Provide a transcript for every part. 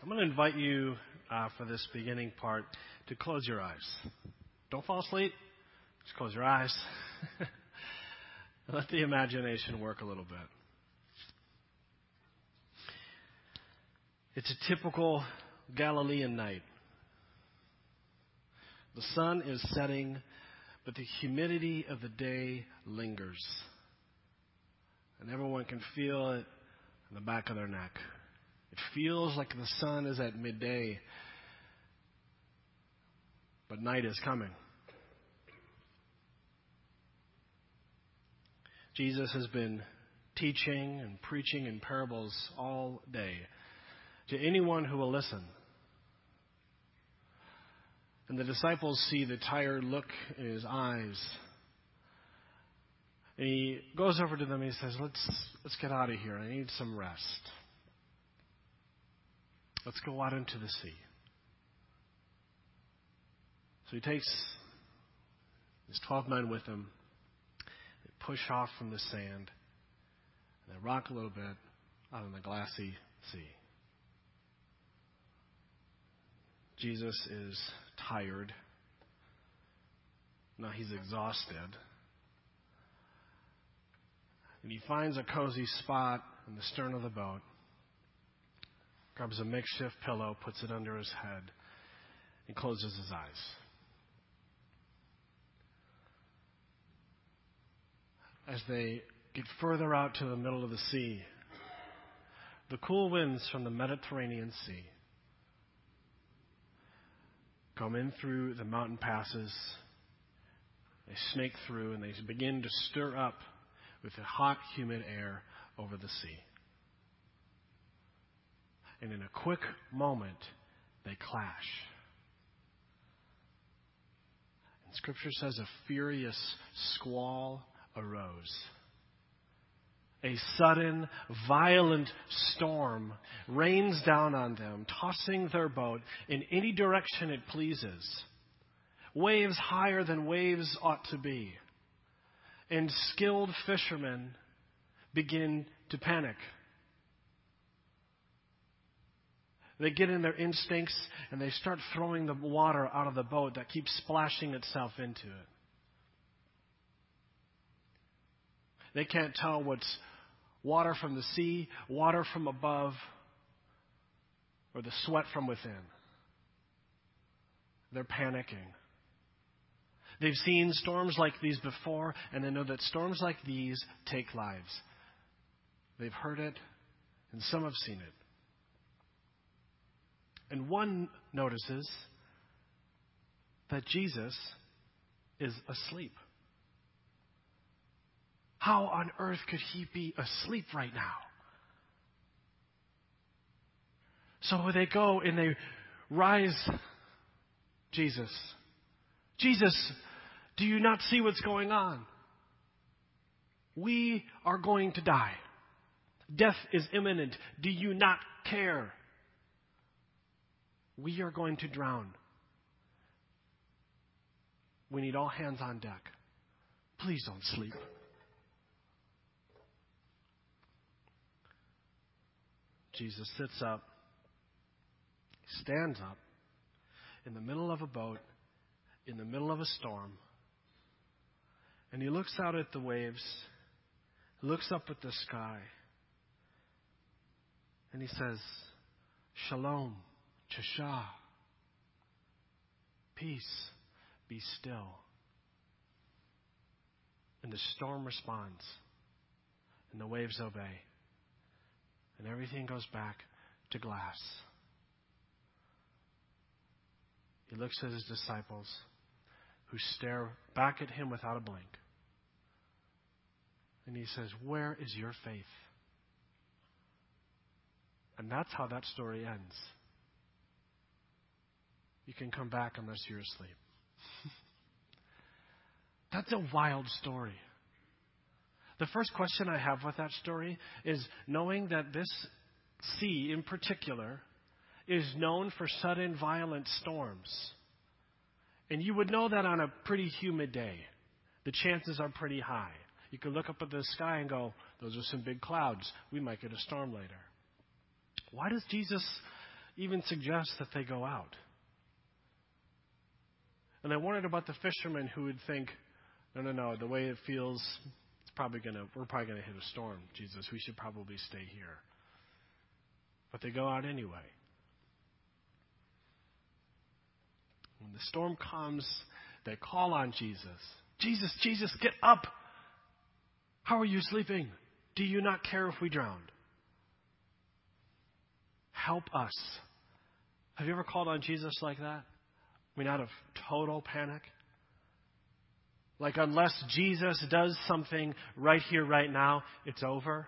I'm going to invite you for this beginning part to close your eyes. Don't fall asleep. Just close your eyes. Let the imagination work a little bit. It's a typical Galilean night. The sun is setting, but the humidity of the day lingers. And everyone can feel it in the back of their neck. It feels like the sun is at midday, but night is coming. Jesus has been teaching and preaching in parables all day to anyone who will listen. And the disciples see the tired look in his eyes. And he goes over to them and he says, let's get out of here. I need some rest. Let's go out into the sea. So he takes his 12 men with him. They push off from the sand. And they rock a little bit out in the glassy sea. Jesus is tired. Now he's exhausted. And he finds a cozy spot in the stern of the boat, grabs a makeshift pillow, puts it under his head, and closes his eyes. As they get further out to the middle of the sea, the cool winds from the Mediterranean Sea come in through the mountain passes. They snake through and they begin to stir up with the hot, humid air over the sea. And in a quick moment, they clash. And Scripture says a furious squall arose. A sudden, violent storm rains down on them, tossing their boat in any direction it pleases. Waves higher than waves ought to be. And skilled fishermen begin to panic. They get in their instincts and they start throwing the water out of the boat that keeps splashing itself into it. They can't tell what's water from the sea, water from above, or the sweat from within. They're panicking. They've seen storms like these before, and they know that storms like these take lives. They've heard it, and some have seen it. And one notices that Jesus is asleep. How on earth could he be asleep right now? So they go and they rise. Jesus, do you not see what's going on? We are going to die. Death is imminent. Do you not care? We are going to drown. We need all hands on deck. Please don't sleep. Jesus sits up, stands up in the middle of a boat, in the middle of a storm, and he looks out at the waves, looks up at the sky, and he says, Shalom, Chashah, peace, be still. And the storm responds, and the waves obey. And everything goes back to glass. He looks at his disciples who stare back at him without a blink. And he says, where is your faith? And that's how that story ends. You can come back unless you're asleep. That's a wild story. The first question I have with that story is knowing that this sea in particular is known for sudden violent storms. And you would know that on a pretty humid day. The chances are pretty high. You could look up at the sky and go, those are some big clouds. We might get a storm later. Why does Jesus even suggests that they go out. And I wondered about the fishermen who would think, no, the way it feels, we're probably gonna hit a storm, Jesus. We should probably stay here. But they go out anyway. When the storm comes, they call on Jesus. Jesus, Jesus, get up! How are you sleeping? Do you not care if we drowned? Help us. Have you ever called on Jesus like that? I mean, out of total panic? Like, unless Jesus does something right here, right now, it's over?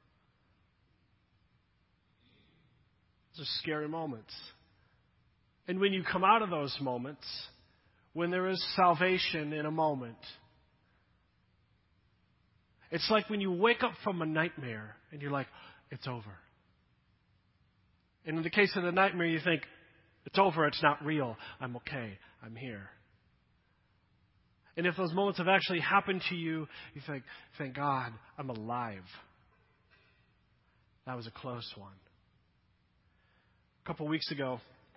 Those are scary moments. And when you come out of those moments, when there is salvation in a moment, it's like when you wake up from a nightmare and you're like, it's over. And in the case of the nightmare, you think, it's over, it's not real. I'm okay, I'm here. And if those moments have actually happened to you, you think, thank God, I'm alive. That was a close one. A couple weeks ago,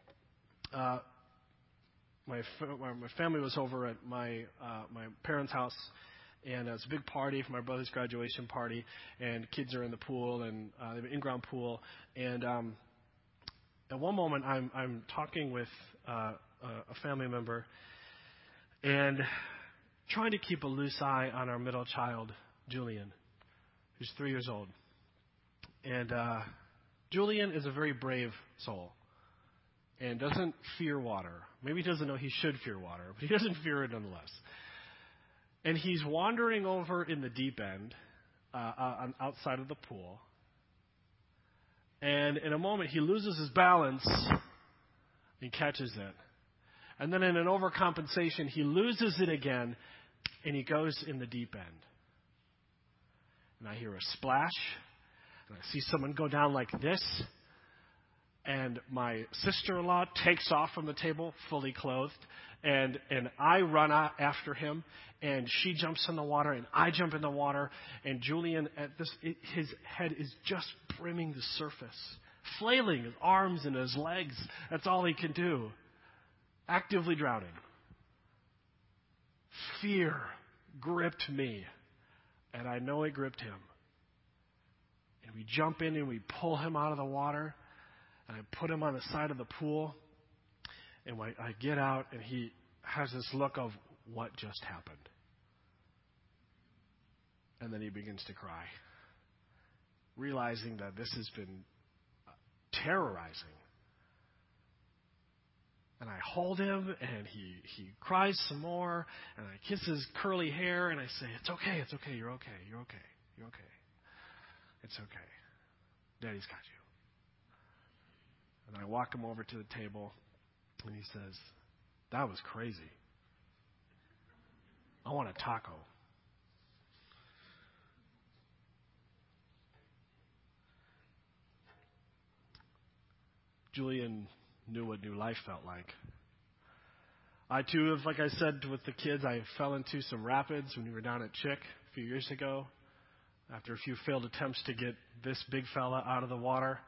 my family was over at my parents' house, and it's a big party for my brother's graduation party, and kids are in the pool, and they have an in-ground pool. And at one moment, I'm talking with a family member, and trying to keep a loose eye on our middle child, Julian, who's 3 years old. And Julian is a very brave soul and doesn't fear water. Maybe he doesn't know he should fear water, but he doesn't fear it nonetheless. And he's wandering over in the deep end outside of the pool. And in a moment, he loses his balance and catches it. And then in an overcompensation, he loses it again, and he goes in the deep end. And I hear a splash, and I see someone go down like this, and my sister-in-law takes off from the table, fully clothed, and I run out after him, and she jumps in the water, and I jump in the water, and Julian, his head is just brimming the surface, flailing his arms and his legs. That's all he can do. Actively drowning. Fear gripped me, and I know it gripped him. And we jump in and we pull him out of the water, and I put him on the side of the pool, and I get out, and he has this look of what just happened. And then he begins to cry, realizing that this has been terrorizing. And I hold him, and he cries some more, and I kiss his curly hair, and I say, it's okay, you're okay. It's okay. Daddy's got you. And I walk him over to the table, and he says, that was crazy. I want a taco. Julian knew what new life felt like. I too, like I said with the kids, I fell into some rapids when we were down at Chick a few years ago. After a few failed attempts to get this big fella out of the water,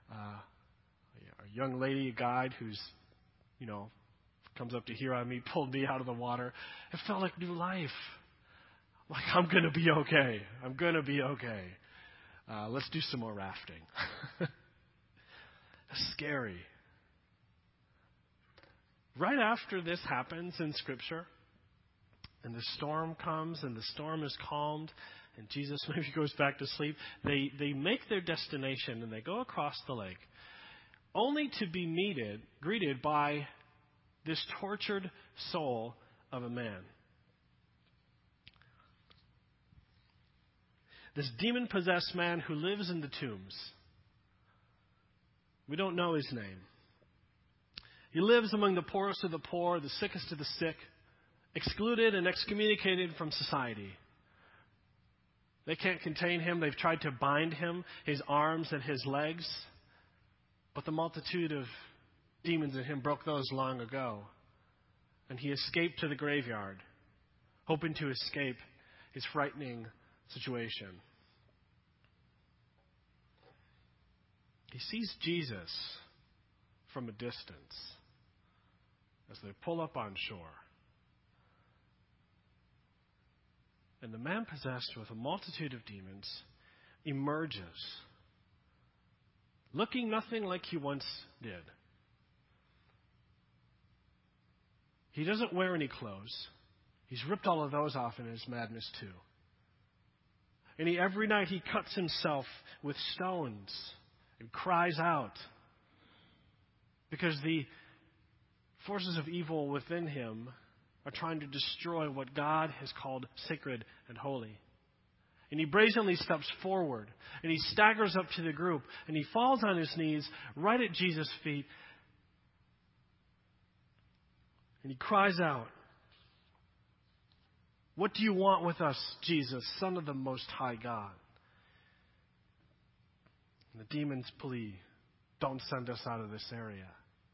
a young lady, a guide who's, comes up to here on me, pulled me out of the water. It felt like new life. Like, I'm going to be okay. Let's do some more rafting. It's scary. Right after this happens in Scripture, and the storm comes, and the storm is calmed, and Jesus maybe goes back to sleep, they make their destination, and they go across the lake, only to be greeted by this tortured soul of a man. This demon-possessed man who lives in the tombs. We don't know his name. He lives among the poorest of the poor, the sickest of the sick, excluded and excommunicated from society. They can't contain him. They've tried to bind him, his arms and his legs. But the multitude of demons in him broke those long ago. And he escaped to the graveyard, hoping to escape his frightening situation. He sees Jesus from a distance as they pull up on shore. And the man possessed with a multitude of demons emerges, looking nothing like he once did. He doesn't wear any clothes. He's ripped all of those off in his madness too. And every night he cuts himself with stones and cries out because the forces of evil within him are trying to destroy what God has called sacred and holy. And he brazenly steps forward, and he staggers up to the group, and he falls on his knees right at Jesus' feet, and he cries out, "What do you want with us, Jesus, Son of the Most High God?" And the demons plea, "Don't send us out of this area."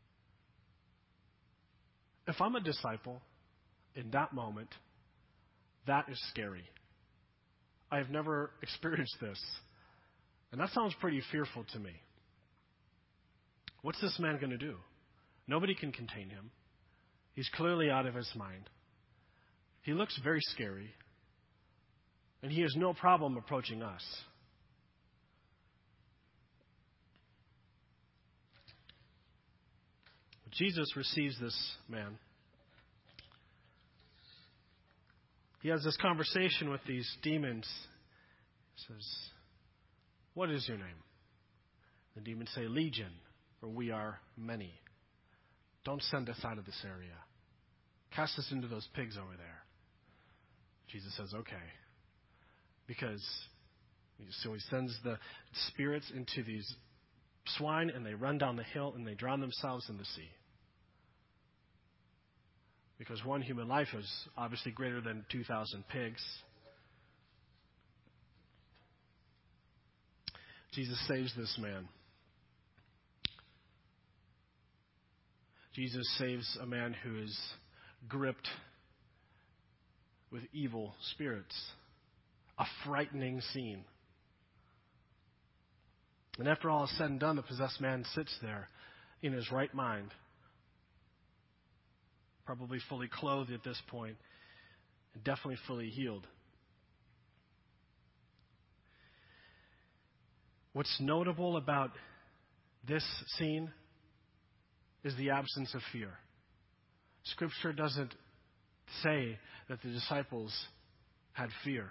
If I'm a disciple, in that moment, that is scary. I have never experienced this. And that sounds pretty fearful to me. What's this man going to do? Nobody can contain him. He's clearly out of his mind. He looks very scary. And he has no problem approaching us. Jesus receives this man. He has this conversation with these demons. He says, "What is your name?" The demons say, "Legion, for we are many. Don't send us out of this area. Cast us into those pigs over there." Jesus says, "Okay." So he sends the spirits into these swine, and they run down the hill, and they drown themselves in the sea. Because one human life is obviously greater than 2,000 pigs. Jesus saves this man. Jesus saves a man who is gripped with evil spirits. A frightening scene. And after all is said and done, the possessed man sits there in his right mind, probably fully clothed at this point, and definitely fully healed. What's notable about this scene is the absence of fear. Scripture doesn't say that the disciples had fear.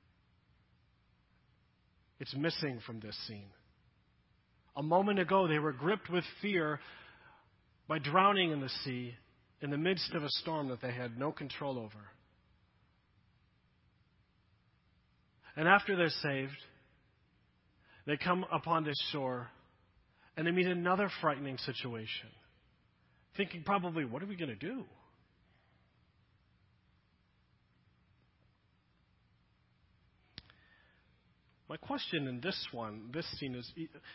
It's missing from this scene. A moment ago, they were gripped with fear by drowning in the sea in the midst of a storm that they had no control over. And after they're saved, they come upon this shore and they meet another frightening situation, thinking probably, what are we going to do? My question in this scene is,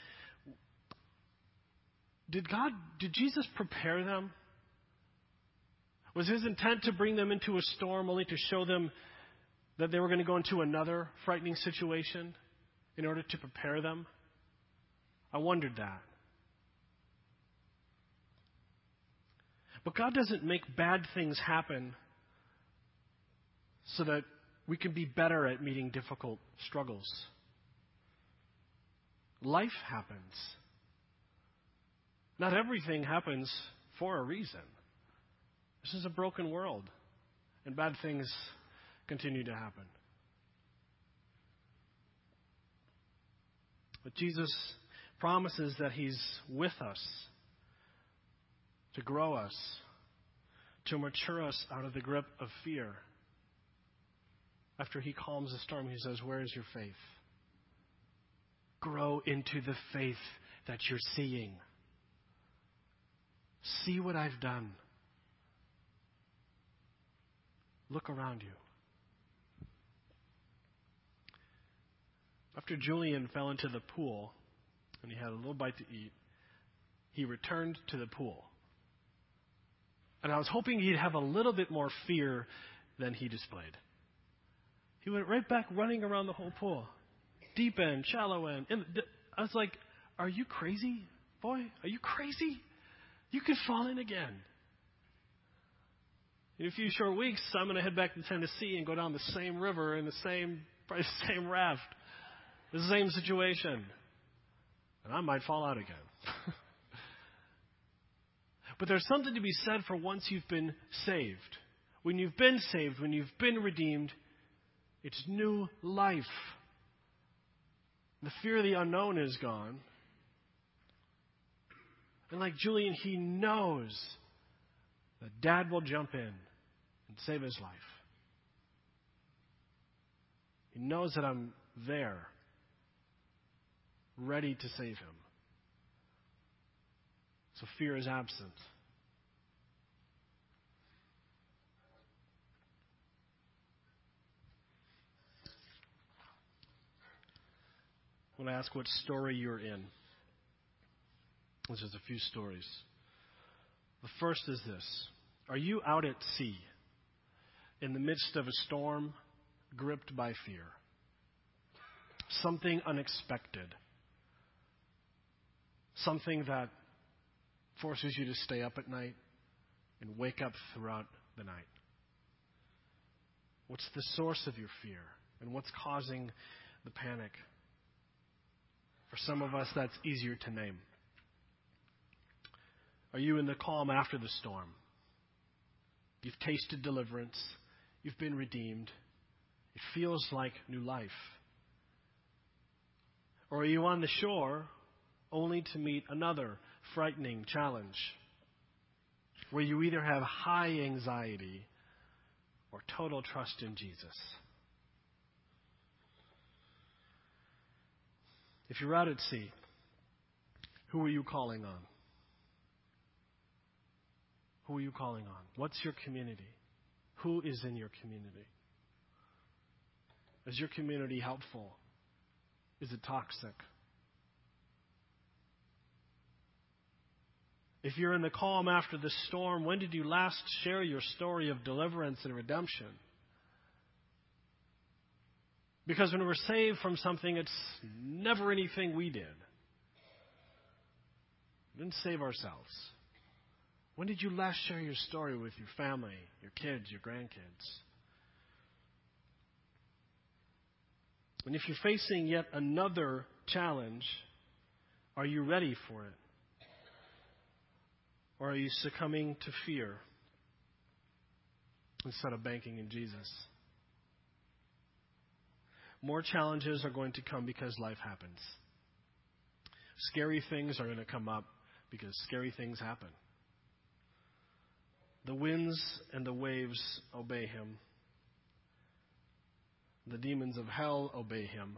did Jesus prepare them? Was his intent to bring them into a storm only to show them that they were going to go into another frightening situation in order to prepare them? I wondered that. But God doesn't make bad things happen so that we can be better at meeting difficult struggles. Life happens. Not everything happens for a reason. This is a broken world, and bad things continue to happen. But Jesus promises that he's with us to grow us, to mature us out of the grip of fear. After he calms the storm, he says, "Where is your faith?" Grow into the faith that you're seeing. See what I've done. Look around you. After Julian fell into the pool and he had a little bite to eat, he returned to the pool. And I was hoping he'd have a little bit more fear than he displayed. He went right back running around the whole pool. Deep end, shallow end. I was like, are you crazy, boy? Are you crazy? You could fall in again. In a few short weeks, I'm going to head back to Tennessee and go down the same river in the same raft, the same situation. And I might fall out again. But there's something to be said for once you've been saved. When you've been saved, when you've been redeemed, it's new life. The fear of the unknown is gone. And like Julian, he knows that Dad will jump in and save his life. He knows that I'm there, ready to save him. So fear is absent. When I ask what story you're in, there's just a few stories. The first is this. Are you out at sea in the midst of a storm, gripped by fear? Something unexpected. Something that forces you to stay up at night and wake up throughout the night. What's the source of your fear? And what's causing the panic? For some of us, that's easier to name. Are you in the calm after the storm? You've tasted deliverance. You've been redeemed. It feels like new life. Or are you on the shore only to meet another frightening challenge where you either have high anxiety or total trust in Jesus? If you're out at sea, who are you calling on? Who are you calling on? What's your community? Who is in your community? Is your community helpful? Is it toxic? If you're in the calm after the storm, when did you last share your story of deliverance and redemption? Because when we're saved from something, it's never anything we did. We didn't save ourselves. When did you last share your story with your family, your kids, your grandkids? And if you're facing yet another challenge, are you ready for it? Or are you succumbing to fear instead of banking in Jesus? More challenges are going to come because life happens. Scary things are going to come up because scary things happen. The winds and the waves obey him. The demons of hell obey him.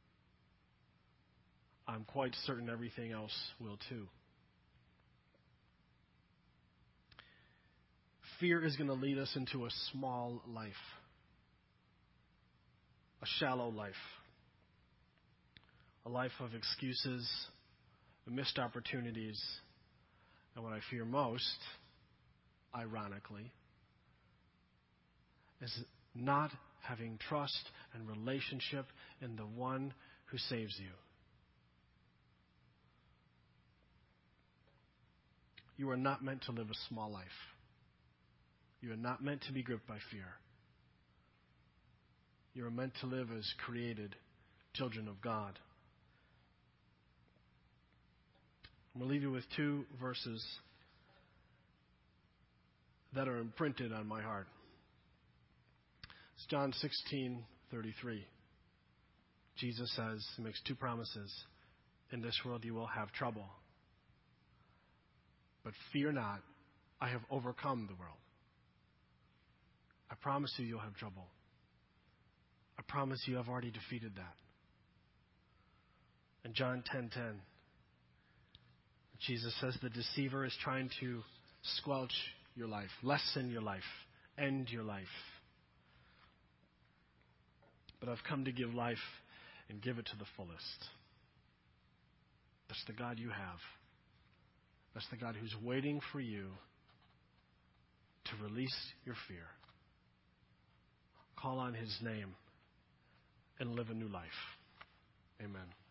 I'm quite certain everything else will too. Fear is going to lead us into a small life, a shallow life, a life of excuses, missed opportunities, and what I fear most, ironically, is not having trust and relationship in the one who saves you. You are not meant to live a small life. You are not meant to be gripped by fear. You are meant to live as created children of God. I'm going to leave you with two verses that are imprinted on my heart. It's John 16:33. Jesus says, he makes two promises. In this world you will have trouble. But fear not, I have overcome the world. I promise you'll have trouble. I promise you I've already defeated that. In John 10:10, Jesus says the deceiver is trying to squelch your life, lessen your life, end your life. But I've come to give life and give it to the fullest. That's the God you have. That's the God who's waiting for you to release your fear. Call on his name and live a new life. Amen.